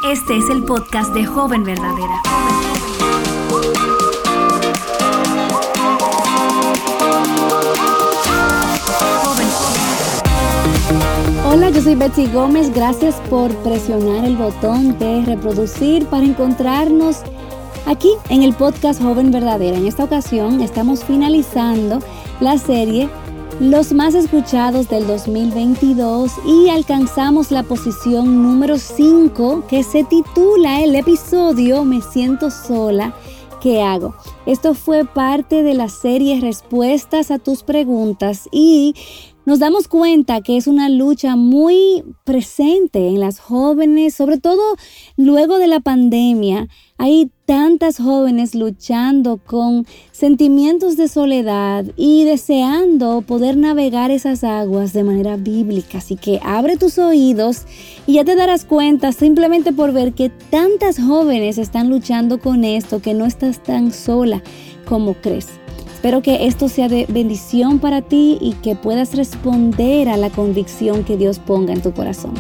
Este es el podcast de Joven Verdadera. Hola, yo soy Betsy Gómez. Gracias por presionar el botón de reproducir para encontrarnos aquí en el podcast Joven Verdadera. En esta ocasión estamos finalizando la serie Los más escuchados del 2022 y alcanzamos la posición número 5, que se titula el episodio Me siento sola, ¿qué hago? Esto fue parte de la serie Respuestas a tus preguntas y nos damos cuenta que es una lucha muy presente en las jóvenes, sobre todo luego de la pandemia. Hay tantas jóvenes luchando con sentimientos de soledad y deseando poder navegar esas aguas de manera bíblica. Así que abre tus oídos y ya te darás cuenta simplemente por ver que tantas jóvenes están luchando con esto, que no estás tan sola como crees. Espero que esto sea de bendición para ti y que puedas responder a la convicción que Dios ponga en tu corazón.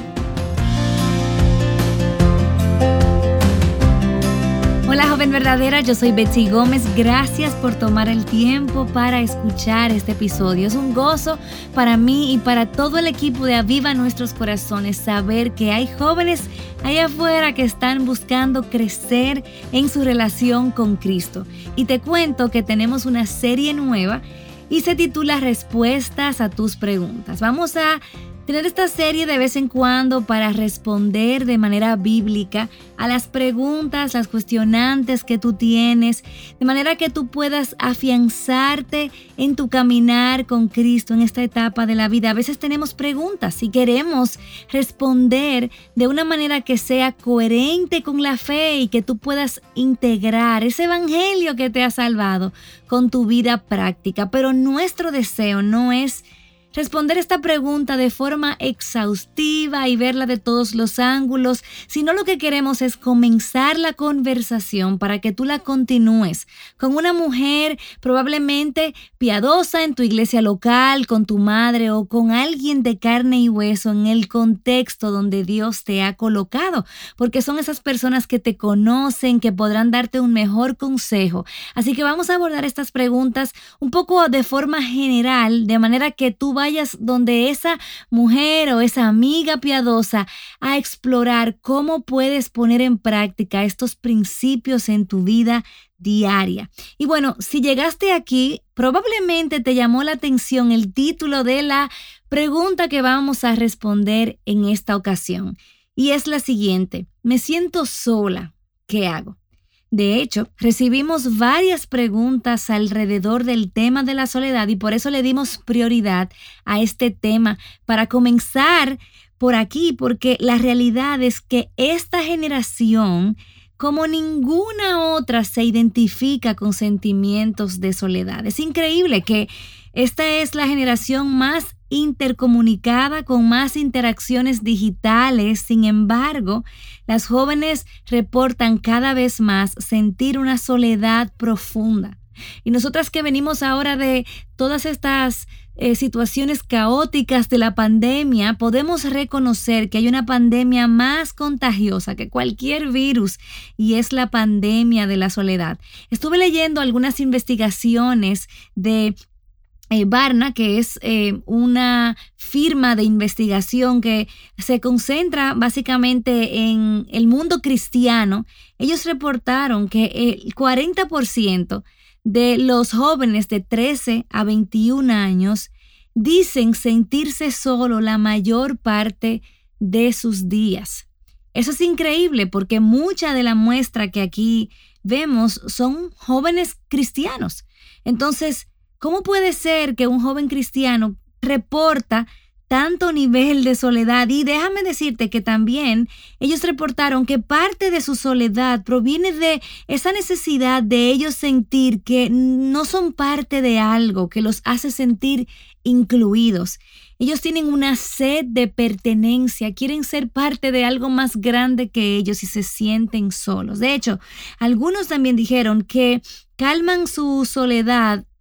Hola Joven Verdadera, yo soy Betsy Gómez. Gracias por tomar el tiempo para escuchar este episodio. Es un gozo para mí y para todo el equipo de Aviva Nuestros Corazones saber que hay jóvenes allá afuera que están buscando crecer en su relación con Cristo. Y te cuento que tenemos una serie nueva y se titula Respuestas a tus preguntas. Vamos a tener esta serie de vez en cuando para responder de manera bíblica a las preguntas, las cuestionantes que tú tienes, de manera que tú puedas afianzarte en tu caminar con Cristo en esta etapa de la vida. A veces tenemos preguntas y queremos responder de una manera que sea coherente con la fe y que tú puedas integrar ese evangelio que te ha salvado con tu vida práctica. Pero nuestro deseo no es responder esta pregunta de forma exhaustiva y verla de todos los ángulos, sino lo que queremos es comenzar la conversación para que tú la continúes con una mujer probablemente piadosa en tu iglesia local, con tu madre o con alguien de carne y hueso en el contexto donde Dios te ha colocado, porque son esas personas que te conocen, que podrán darte un mejor consejo. Así que vamos a abordar estas preguntas un poco de forma general, de manera que tú vayas donde esa mujer o esa amiga piadosa a explorar cómo puedes poner en práctica estos principios en tu vida diaria. Y bueno, si llegaste aquí, probablemente te llamó la atención el título de la pregunta que vamos a responder en esta ocasión. Y es la siguiente: me siento sola, ¿qué hago? De hecho, recibimos varias preguntas alrededor del tema de la soledad y por eso le dimos prioridad a este tema para comenzar por aquí, porque la realidad es que esta generación, como ninguna otra, se identifica con sentimientos de soledad. Es increíble que esta es la generación más intercomunicada, con más interacciones digitales. Sin embargo, las jóvenes reportan cada vez más sentir una soledad profunda. Y nosotras que venimos ahora de todas estas situaciones caóticas de la pandemia, podemos reconocer que hay una pandemia más contagiosa que cualquier virus y es la pandemia de la soledad. Estuve leyendo algunas investigaciones de Barna, que es una firma de investigación que se concentra básicamente en el mundo cristiano. Ellos reportaron que el 40% de los jóvenes de 13 a 21 años dicen sentirse solo la mayor parte de sus días. Eso es increíble porque mucha de la muestra que aquí vemos son jóvenes cristianos. Entonces, ¿cómo puede ser que un joven cristiano reporta tanto nivel de soledad? Y déjame decirte que también ellos reportaron que parte de su soledad proviene de esa necesidad de ellos sentir que no son parte de algo que los hace sentir incluidos. Ellos tienen una sed de pertenencia, quieren ser parte de algo más grande que ellos y se sienten solos. De hecho, algunos también dijeron que calman su soledad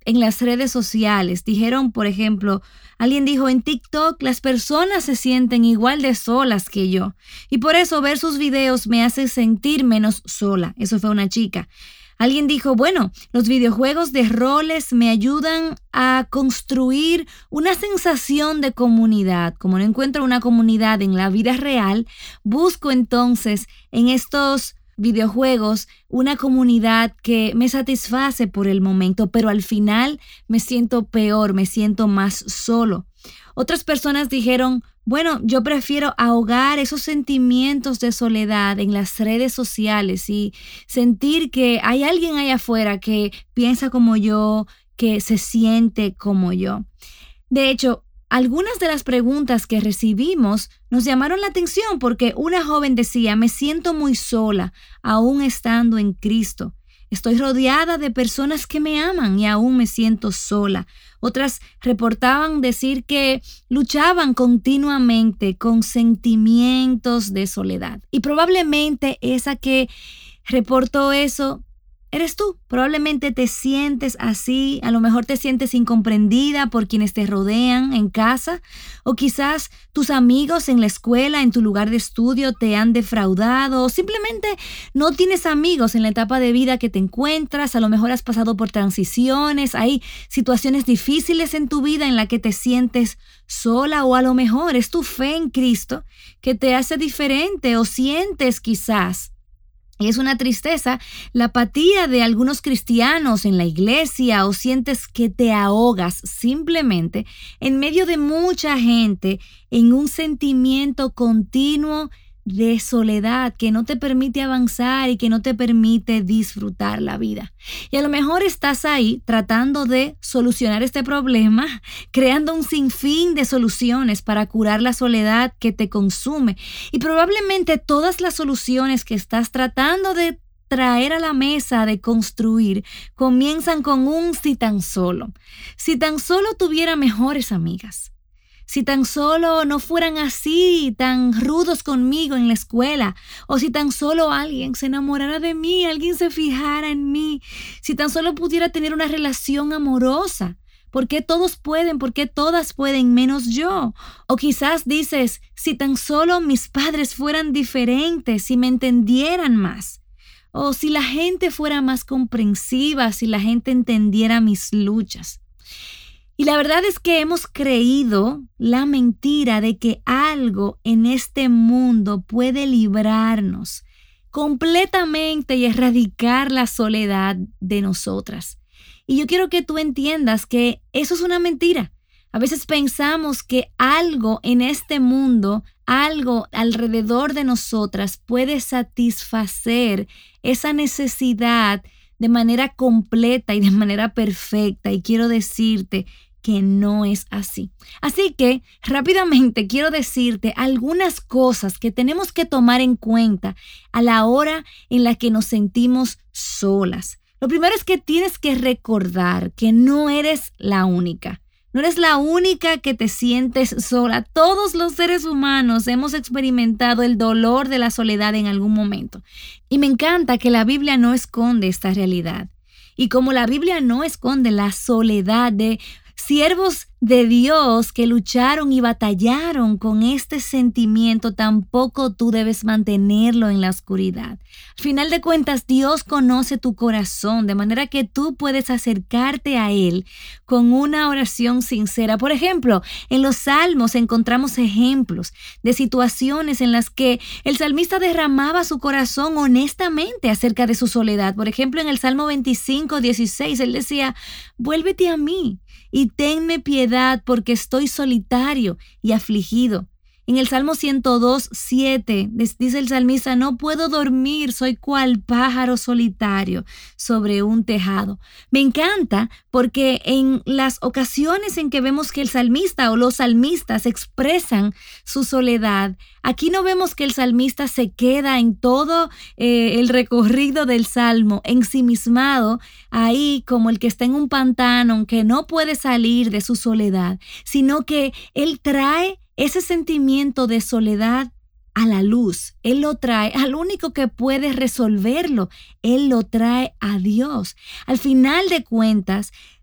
en las redes sociales. Dijeron, por ejemplo, alguien dijo en TikTok, las personas se sienten igual de solas que yo. Y por eso ver sus videos me hace sentir menos sola. Eso fue una chica. Alguien dijo, bueno, los videojuegos de roles me ayudan a construir una sensación de comunidad. Como no encuentro una comunidad en la vida real, busco entonces en estos videojuegos una comunidad que me satisface por el momento, pero al final me siento peor, me siento más solo. Otras personas dijeron, bueno, yo prefiero ahogar esos sentimientos de soledad en las redes sociales y sentir que hay alguien allá afuera que piensa como yo, que se siente como yo. De hecho, algunas de las preguntas que recibimos nos llamaron la atención porque una joven decía, me siento muy sola, aún estando en Cristo. Estoy rodeada de personas que me aman y aún me siento sola. Otras reportaban decir que luchaban continuamente con sentimientos de soledad. Y probablemente esa que reportó eso eres tú. Probablemente te sientes así, a lo mejor te sientes incomprendida por quienes te rodean en casa, o quizás tus amigos en la escuela, en tu lugar de estudio te han defraudado, o simplemente no tienes amigos en la etapa de vida que te encuentras, a lo mejor has pasado por transiciones, hay situaciones difíciles en tu vida en la que te sientes sola, o a lo mejor es tu fe en Cristo que te hace diferente, o sientes quizás. Y es una tristeza la apatía de algunos cristianos en la iglesia, o sientes que te ahogas simplemente en medio de mucha gente en un sentimiento continuo de soledad que no te permite avanzar y que no te permite disfrutar la vida. Y a lo mejor estás ahí tratando de solucionar este problema, creando un sinfín de soluciones para curar la soledad que te consume. Y probablemente todas las soluciones que estás tratando de traer a la mesa, de construir, comienzan con un si tan solo. Si tan solo tuviera mejores amigas. Si tan solo no fueran así, tan rudos conmigo en la escuela, o si tan solo alguien se enamorara de mí, alguien se fijara en mí, si tan solo pudiera tener una relación amorosa. ¿Por qué todos pueden? ¿Por qué todas pueden menos yo? O quizás dices, si tan solo mis padres fueran diferentes, si me entendieran más. O si la gente fuera más comprensiva, si la gente entendiera mis luchas. Y la verdad es que hemos creído la mentira de que algo en este mundo puede librarnos completamente y erradicar la soledad de nosotras. Y yo quiero que tú entiendas que eso es una mentira. A veces pensamos que algo en este mundo, algo alrededor de nosotras puede satisfacer esa necesidad de manera completa y de manera perfecta. Y quiero decirte que no es así. Así que rápidamente quiero decirte algunas cosas que tenemos que tomar en cuenta a la hora en la que nos sentimos solas. Lo primero es que tienes que recordar que no eres la única. No eres la única que te sientes sola. Todos los seres humanos hemos experimentado el dolor de la soledad en algún momento. Y me encanta que la Biblia no esconde esta realidad. Y como la Biblia no esconde la soledad de siervos de Dios que lucharon y batallaron con este sentimiento, tampoco tú debes mantenerlo en la oscuridad. Al final de cuentas, Dios conoce tu corazón, de manera que tú puedes acercarte a Él con una oración sincera. Por ejemplo, en los Salmos encontramos ejemplos de situaciones en las que el salmista derramaba su corazón honestamente acerca de su soledad. Por ejemplo, en el Salmo 25:16, él decía, vuélvete a mí y tenme piedad porque estoy solitario y afligido. En el Salmo 102:7 dice el salmista, no puedo dormir, soy cual pájaro solitario sobre un tejado. Me encanta porque en las ocasiones en que vemos que el salmista o los salmistas expresan su soledad, aquí no vemos que el salmista se queda en todo el recorrido del salmo, ensimismado, ahí como el que está en un pantano, que no puede salir de su soledad, sino que él trae ese sentimiento de soledad a la luz. Él lo trae al único que puede resolverlo. Él lo trae a Dios. Al final de cuentas,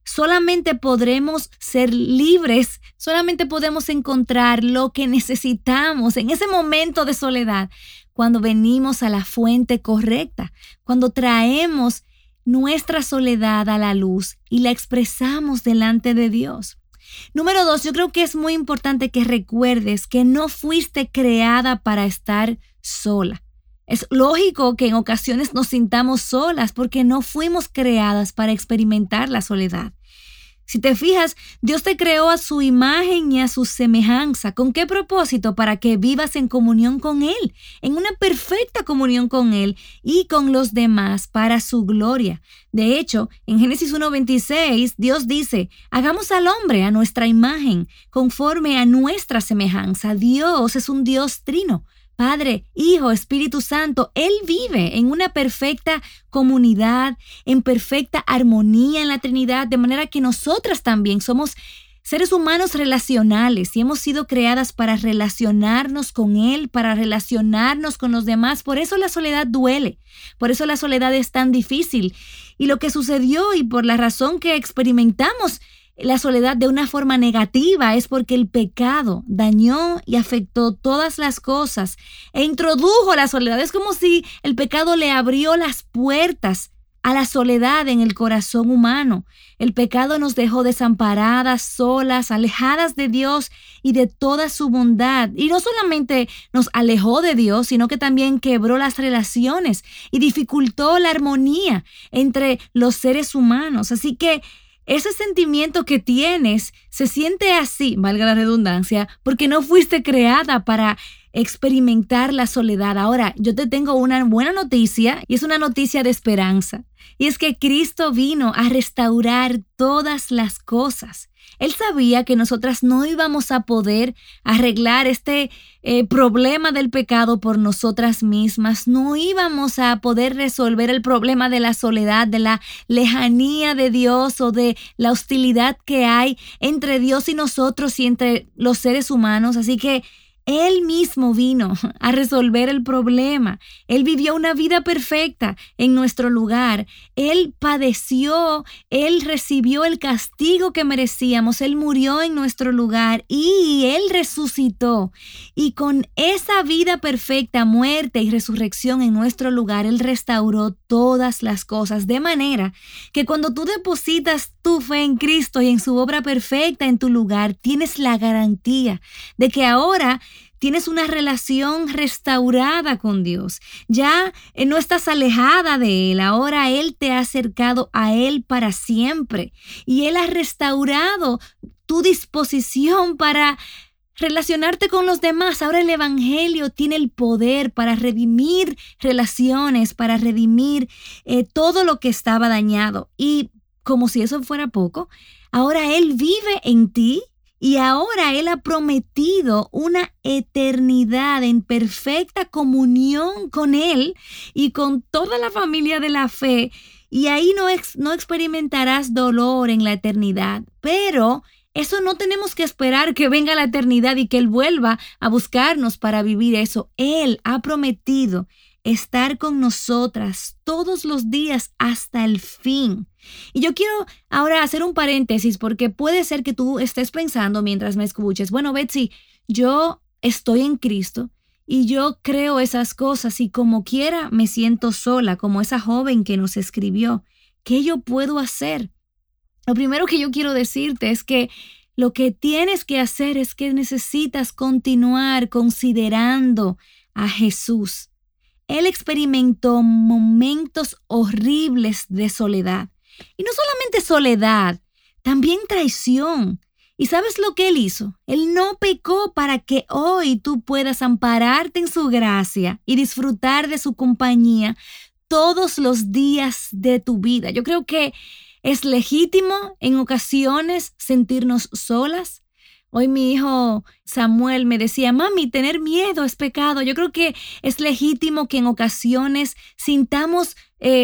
Solamente podremos ser libres, solamente podemos encontrar lo que necesitamos en ese momento de soledad cuando venimos a la fuente correcta, cuando traemos nuestra soledad a la luz y la expresamos delante de Dios. Número 2, yo creo que es muy importante que recuerdes que no fuiste creada para estar sola. Es lógico que en ocasiones nos sintamos solas porque no fuimos creadas para experimentar la soledad. Si te fijas, Dios te creó a su imagen y a su semejanza. ¿Con qué propósito? Para que vivas en comunión con Él, en una perfecta comunión con Él y con los demás para su gloria. De hecho, en Génesis 1:26, Dios dice, hagamos al hombre a nuestra imagen, conforme a nuestra semejanza. Dios es un Dios trino. Padre, Hijo, Espíritu Santo, Él vive en una perfecta comunidad, en perfecta armonía en la Trinidad, de manera que nosotras también somos seres humanos relacionales y hemos sido creadas para relacionarnos con Él, para relacionarnos con los demás. Por eso la soledad duele, por eso la soledad es tan difícil. Y lo que sucedió y por la razón que experimentamos la soledad de una forma negativa es porque el pecado dañó y afectó todas las cosas e introdujo la soledad. Es como si el pecado le abrió las puertas a la soledad en el corazón humano. El pecado nos dejó desamparadas, solas, alejadas de Dios y de toda su bondad. Y no solamente nos alejó de Dios, sino que también quebró las relaciones y dificultó la armonía entre los seres humanos. Así que ese sentimiento que tienes se siente así, valga la redundancia, porque no fuiste creada para experimentar la soledad. Ahora, yo te tengo una buena noticia y es una noticia de esperanza. Y es que Cristo vino a restaurar todas las cosas. Él sabía que nosotras no íbamos a poder arreglar este problema del pecado por nosotras mismas. No íbamos a poder resolver el problema de la soledad, de la lejanía de Dios o de la hostilidad que hay entre Dios y nosotros y entre los seres humanos. Así que Él mismo vino a resolver el problema. Él vivió una vida perfecta en nuestro lugar. Él padeció, Él recibió el castigo que merecíamos. Él murió en nuestro lugar y Él resucitó. Y con esa vida perfecta, muerte y resurrección en nuestro lugar, Él restauró todas las cosas. De manera que cuando tú depositas tu fe en Cristo y en su obra perfecta en tu lugar, tienes la garantía de que ahora tienes una relación restaurada con Dios. Ya no estás alejada de Él. Ahora Él te ha acercado a Él para siempre. Y Él ha restaurado tu disposición para relacionarte con los demás. Ahora el Evangelio tiene el poder para redimir relaciones, para redimir todo lo que estaba dañado. Y como si eso fuera poco, ahora Él vive en ti. Y ahora Él ha prometido una eternidad en perfecta comunión con Él y con toda la familia de la fe. Y ahí no experimentarás dolor en la eternidad. Pero eso no tenemos que esperar que venga la eternidad y que Él vuelva a buscarnos para vivir eso. Él ha prometido estar con nosotras todos los días hasta el fin. Y yo quiero ahora hacer un paréntesis porque puede ser que tú estés pensando mientras me escuches, bueno, Betsy, yo estoy en Cristo y yo creo esas cosas y como quiera me siento sola, como esa joven que nos escribió. ¿Qué yo puedo hacer? Lo primero que yo quiero decirte es que lo que tienes que hacer es que necesitas continuar considerando a Jesús. Él experimentó momentos horribles de soledad. Y no solamente soledad, también traición. ¿Y sabes lo que Él hizo? Él no pecó para que hoy tú puedas ampararte en su gracia y disfrutar de su compañía todos los días de tu vida. Yo creo que es legítimo en ocasiones sentirnos solas. Hoy mi hijo Samuel me decía, mami, tener miedo es pecado. Yo creo que es legítimo que en ocasiones sintamos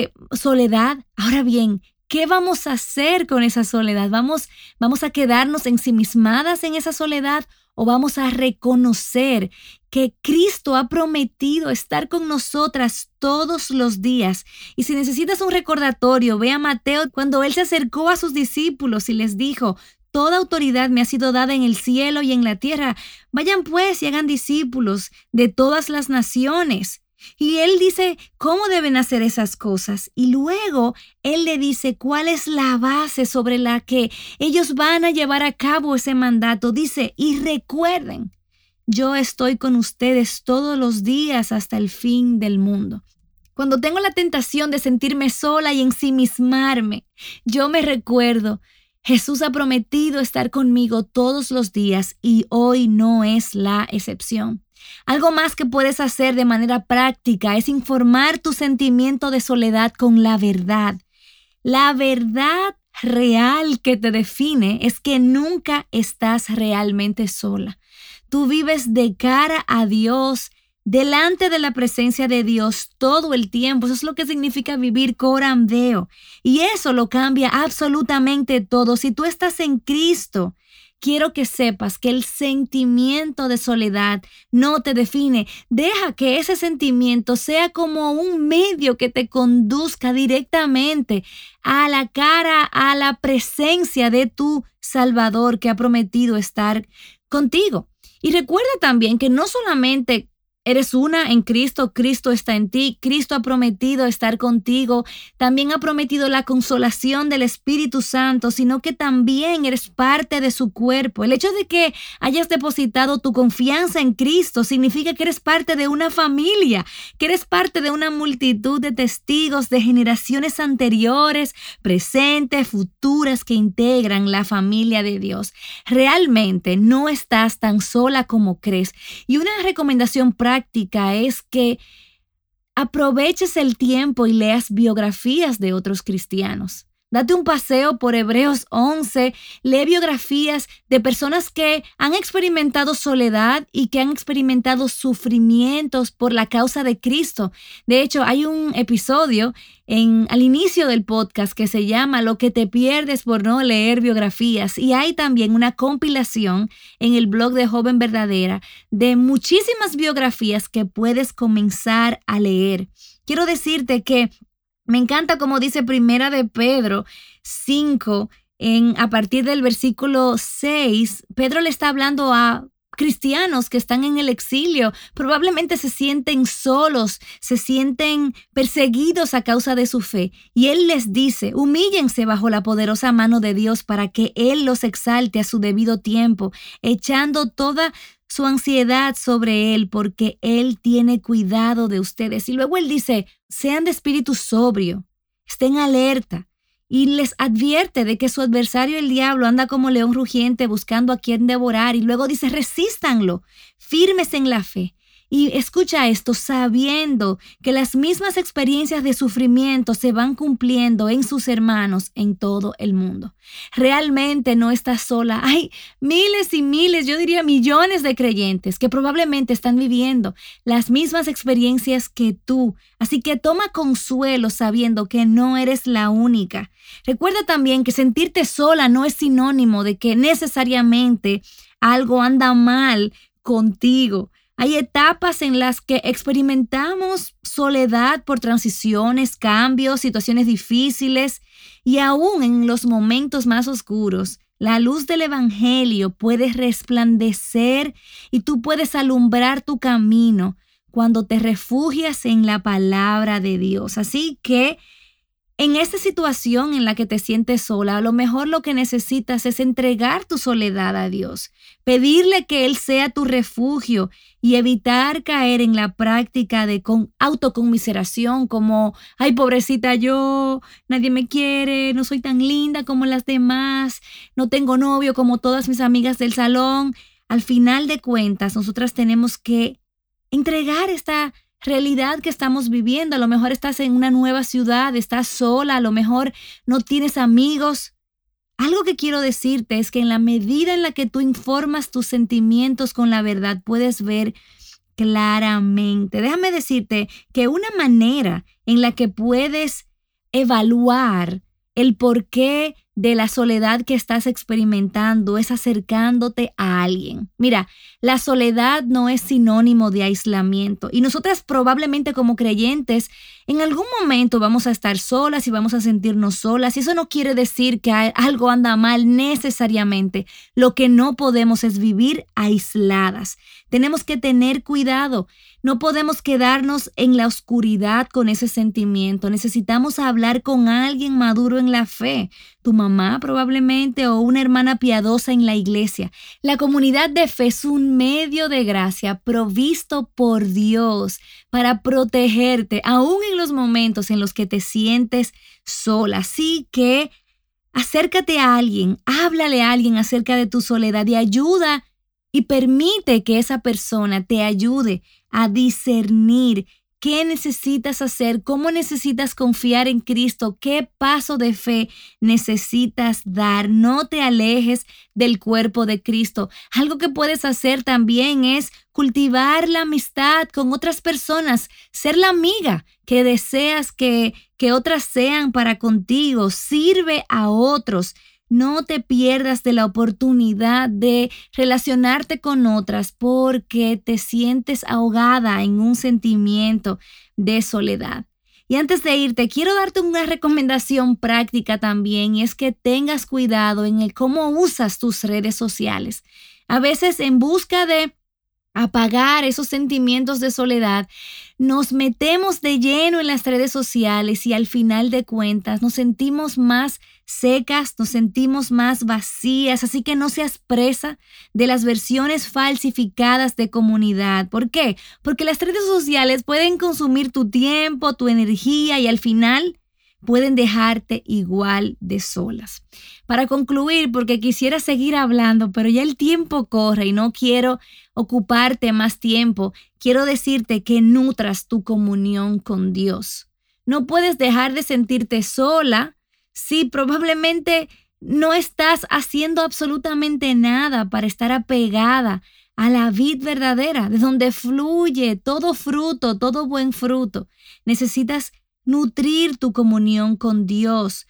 soledad. Ahora bien, ¿qué vamos a hacer con esa soledad? ¿Vamos a quedarnos ensimismadas en esa soledad o vamos a reconocer que Cristo ha prometido estar con nosotras todos los días. Y si necesitas un recordatorio, ve a Mateo cuando Él se acercó a sus discípulos y les dijo: toda autoridad me ha sido dada en el cielo y en la tierra. Vayan pues y hagan discípulos de todas las naciones. Y Él dice cómo deben hacer esas cosas. Y luego Él le dice cuál es la base sobre la que ellos van a llevar a cabo ese mandato. Dice: y recuerden, yo estoy con ustedes todos los días hasta el fin del mundo. Cuando tengo la tentación de sentirme sola y ensimismarme, yo me recuerdo: Jesús ha prometido estar conmigo todos los días y hoy no es la excepción. Algo más que puedes hacer de manera práctica es informar tu sentimiento de soledad con la verdad. La verdad real que te define es que nunca estás realmente sola. Tú vives de cara a Dios, delante de la presencia de Dios todo el tiempo. Eso es lo que significa vivir coram Deo. Y eso lo cambia absolutamente todo. Si tú estás en Cristo, quiero que sepas que el sentimiento de soledad no te define. Deja que ese sentimiento sea como un medio que te conduzca directamente a la cara, a la presencia de tu Salvador que ha prometido estar contigo. Y recuerda también que no solamente eres una en Cristo, Cristo está en ti, Cristo ha prometido estar contigo, también ha prometido la consolación del Espíritu Santo, sino que también eres parte de su cuerpo. El hecho de que hayas depositado tu confianza en Cristo significa que eres parte de una familia, que eres parte de una multitud de testigos de generaciones anteriores, presentes, futuras, que integran la familia de Dios. Realmente no estás tan sola como crees. Y una recomendación práctica es que aproveches el tiempo y leas biografías de otros cristianos. Date un paseo por Hebreos 11, lee biografías de personas que han experimentado soledad y que han experimentado sufrimientos por la causa de Cristo. De hecho, hay un episodio al inicio del podcast que se llama Lo que te pierdes por no leer biografías. Y hay también una compilación en el blog de Joven Verdadera de muchísimas biografías que puedes comenzar a leer. Quiero decirte que me encanta como dice Primera de Pedro 5, a partir del versículo 6, Pedro le está hablando a cristianos que están en el exilio. Probablemente se sienten solos, se sienten perseguidos a causa de su fe. Y él les dice: humíllense bajo la poderosa mano de Dios para que Él los exalte a su debido tiempo, echando toda su ansiedad sobre Él, porque Él tiene cuidado de ustedes. Y luego Él dice: sean de espíritu sobrio, estén alerta. Y les advierte de que su adversario, el diablo, anda como león rugiente buscando a quien devorar. Y luego dice: resístanlo, firmes en la fe. Y escucha esto, sabiendo que las mismas experiencias de sufrimiento se van cumpliendo en sus hermanos en todo el mundo. Realmente no estás sola. Hay miles y miles, yo diría millones de creyentes que probablemente están viviendo las mismas experiencias que tú. Así que toma consuelo sabiendo que no eres la única. Recuerda también que sentirte sola no es sinónimo de que necesariamente algo anda mal contigo. Hay etapas en las que experimentamos soledad por transiciones, cambios, situaciones difíciles, y aún en los momentos más oscuros, la luz del Evangelio puede resplandecer y tú puedes alumbrar tu camino cuando te refugias en la palabra de Dios. Así que en esta situación en la que te sientes sola, a lo mejor lo que necesitas es entregar tu soledad a Dios, pedirle que Él sea tu refugio y evitar caer en la práctica de autoconmiseración como: ay, pobrecita yo, nadie me quiere, no soy tan linda como las demás, no tengo novio como todas mis amigas del salón. Al final de cuentas, nosotras tenemos que entregar esta realidad que estamos viviendo. A lo mejor estás en una nueva ciudad, estás sola, a lo mejor no tienes amigos. Algo que quiero decirte es que en la medida en la que tú informas tus sentimientos con la verdad, puedes ver claramente. Déjame decirte que una manera en la que puedes evaluar el por qué de la soledad que estás experimentando es acercándote a alguien. Mira, la soledad no es sinónimo de aislamiento y nosotras probablemente como creyentes en algún momento vamos a estar solas y vamos a sentirnos solas y eso no quiere decir que algo anda mal necesariamente. Lo que no podemos es vivir aisladas. Tenemos que tener cuidado. No podemos quedarnos en la oscuridad con ese sentimiento. Necesitamos hablar con alguien maduro en la fe. Tu mamá probablemente o una hermana piadosa en la iglesia. La comunidad de fe es un medio de gracia provisto por Dios para protegerte, aún en los momentos en los que te sientes sola. Así que acércate a alguien, háblale a alguien acerca de tu soledad y ayuda y permite que esa persona te ayude a discernir qué necesitas hacer, cómo necesitas confiar en Cristo, qué paso de fe necesitas dar. No te alejes del cuerpo de Cristo. Algo que puedes hacer también es cultivar la amistad con otras personas, ser la amiga que deseas que otras sean para contigo. Sirve a otros. No te pierdas de la oportunidad de relacionarte con otras porque te sientes ahogada en un sentimiento de soledad. Y antes de irte, quiero darte una recomendación práctica también y es que tengas cuidado en el cómo usas tus redes sociales. A veces en busca de apagar esos sentimientos de soledad, nos metemos de lleno en las redes sociales y al final de cuentas nos sentimos más secas, nos sentimos más vacías, así que no seas presa de las versiones falsificadas de comunidad. ¿Por qué? Porque las redes sociales pueden consumir tu tiempo, tu energía y al final pueden dejarte igual de solas. Para concluir, porque quisiera seguir hablando, pero ya el tiempo corre y no quiero ocuparte más tiempo, quiero decirte que nutras tu comunión con Dios. No puedes dejar de sentirte sola si probablemente no estás haciendo absolutamente nada para estar apegada a la vid verdadera, de donde fluye todo fruto, todo buen fruto. Necesitas nutrir tu comunión con Dios.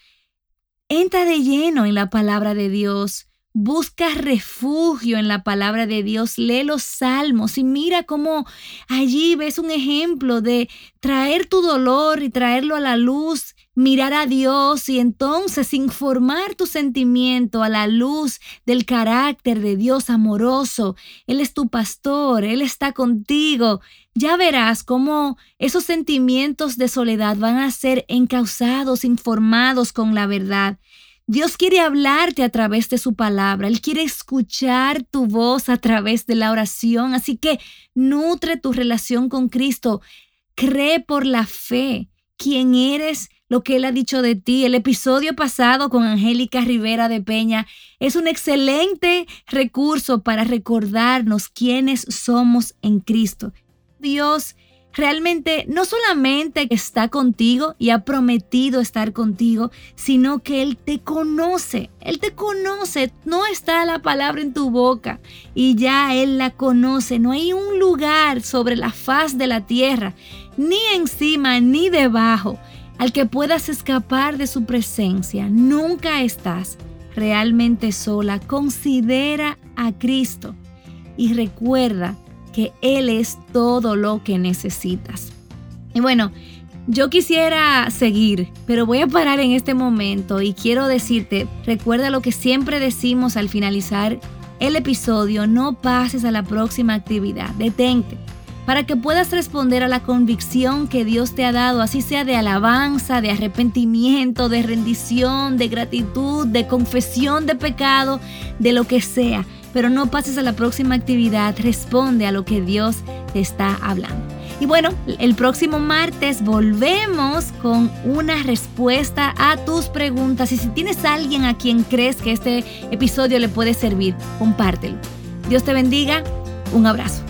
Entra de lleno en la palabra de Dios. Busca refugio en la palabra de Dios. Lee los salmos y mira cómo allí ves un ejemplo de traer tu dolor y traerlo a la luz, mirar a Dios y entonces informar tu sentimiento a la luz del carácter de Dios amoroso. Él es tu pastor, Él está contigo. Ya verás cómo esos sentimientos de soledad van a ser encausados, informados con la verdad. Dios quiere hablarte a través de su palabra. Él quiere escuchar tu voz a través de la oración. Así que nutre tu relación con Cristo. Cree por la fe quién eres, lo que Él ha dicho de ti. El episodio pasado con Angélica Rivera de Peña es un excelente recurso para recordarnos quiénes somos en Cristo. Dios realmente no solamente está contigo y ha prometido estar contigo, sino que Él te conoce. Él te conoce. No está la palabra en tu boca y ya Él la conoce. No hay un lugar sobre la faz de la tierra, ni encima ni debajo, al que puedas escapar de su presencia. Nunca estás realmente sola. Considera a Cristo y recuerda que Él es todo lo que necesitas. Y bueno, yo quisiera seguir, pero voy a parar en este momento y quiero decirte, recuerda lo que siempre decimos al finalizar el episodio: no pases a la próxima actividad, detente, para que puedas responder a la convicción que Dios te ha dado, así sea de alabanza, de arrepentimiento, de rendición, de gratitud, de confesión de pecado, de lo que sea. Pero no pases a la próxima actividad, responde a lo que Dios te está hablando. Y bueno, el próximo martes volvemos con una respuesta a tus preguntas. Y si tienes a alguien a quien crees que este episodio le puede servir, compártelo. Dios te bendiga. Un abrazo.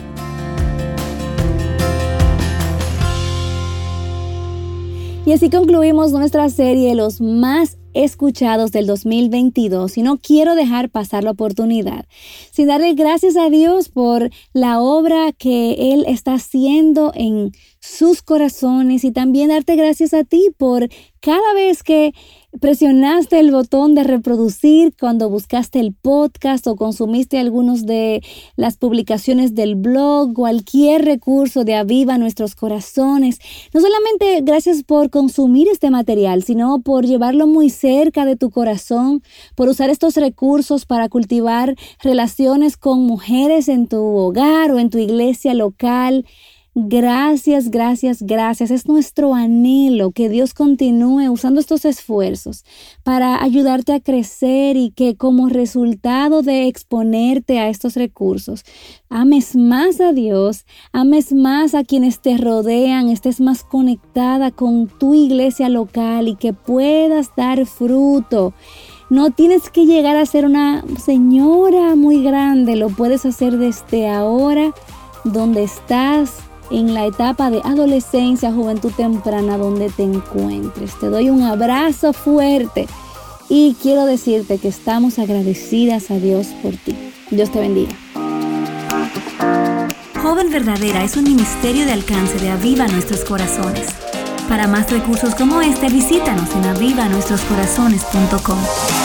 Y así concluimos nuestra serie Los más escuchados del 2022 y no quiero dejar pasar la oportunidad sin darle gracias a Dios por la obra que Él está haciendo en sus corazones y también darte gracias a ti por cada vez que presionaste el botón de reproducir cuando buscaste el podcast o consumiste algunos de las publicaciones del blog, cualquier recurso de Aviva Nuestros Corazones. No solamente gracias por consumir este material, sino por llevarlo muy cerca de tu corazón, por usar estos recursos para cultivar relaciones con mujeres en tu hogar o en tu iglesia local. Gracias, gracias, gracias. Es nuestro anhelo que Dios continúe usando estos esfuerzos para ayudarte a crecer y que como resultado de exponerte a estos recursos, ames más a Dios, ames más a quienes te rodean, estés más conectada con tu iglesia local y que puedas dar fruto. No tienes que llegar a ser una señora muy grande, lo puedes hacer desde ahora, donde estás, en la etapa de adolescencia, juventud temprana, donde te encuentres. Te doy un abrazo fuerte y quiero decirte que estamos agradecidas a Dios por ti. Dios te bendiga. Joven Verdadera es un ministerio de alcance de Aviva Nuestros Corazones. Para más recursos como este, visítanos en avivanuestroscorazones.com.